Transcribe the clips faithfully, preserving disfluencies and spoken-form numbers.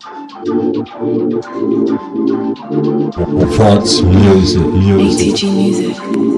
Fox music, music. A T G music.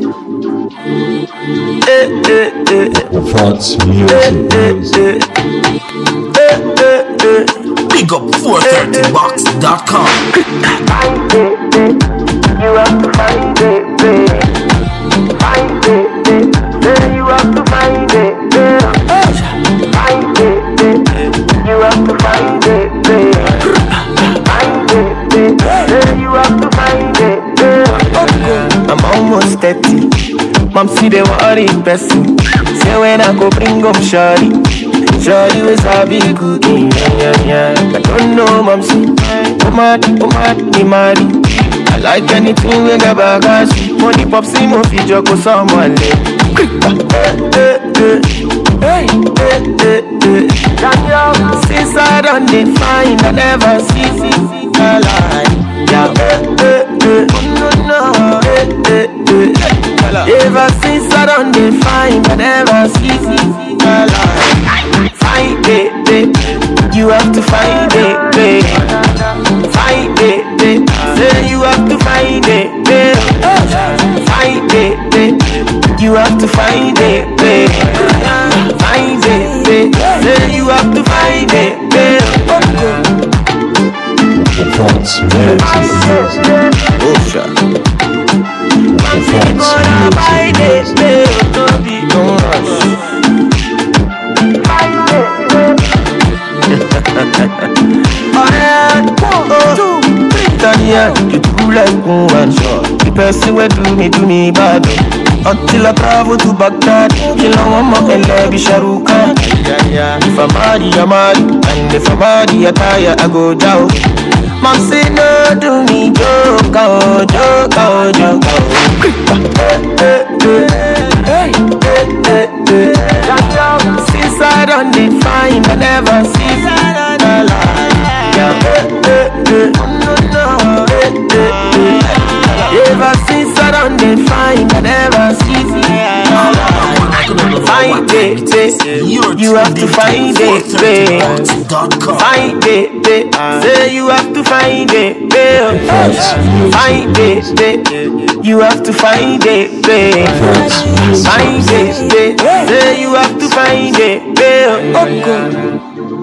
Eh, eh, eh. Fox music, music. Eh, eh, eh. Big up four thirty box dot com. Find it, eh. You have to find it, eh. Find it, eh. Then you have to find it, eh. Find it, eh. You have to find it, eh. Find it, eh. Then you have to find it, eh. I'm almost thirty. Mom see the worry person. Say when I go bring home shawty, shawty was happy cooking. Yeah, yeah, yeah. I don't know, mom see. Oh mad, oh mad, me mad. I like anything with the baggage. Money pop see mo fi joko someone. Hey, hey, hey, hey, hey, hey. Since I don't define, I never see, see, see a lie. Yeah, hey, hey, hey. No, no, hey, hey, hey. Ever since I don't define, I never see, see, see a lie. Find it, it, you have to find it, it. Find it, it, say you have to find it, it. Find it, it, you have to find it, it. Find it, it, say you have to find it, it. Fox music, music. Oh, sure. Fox music, music. You do like one shot. The person will do me, do me bad. Until I travel to Baghdad, kill a woman and love Sharuka. If I'm marry, I'm marry. And if I'm marry, I tire, I go down. Mom say no, do me joke, oh, joke, oh, joke, oh. Since I don't define, I never see the lie. Ever since I don't define, I never see the lie. Find it, you have to find it, babe. Find it, say you have to find it, babe. Find it, you have to find it, babe. Find it, say you have to find it, babe.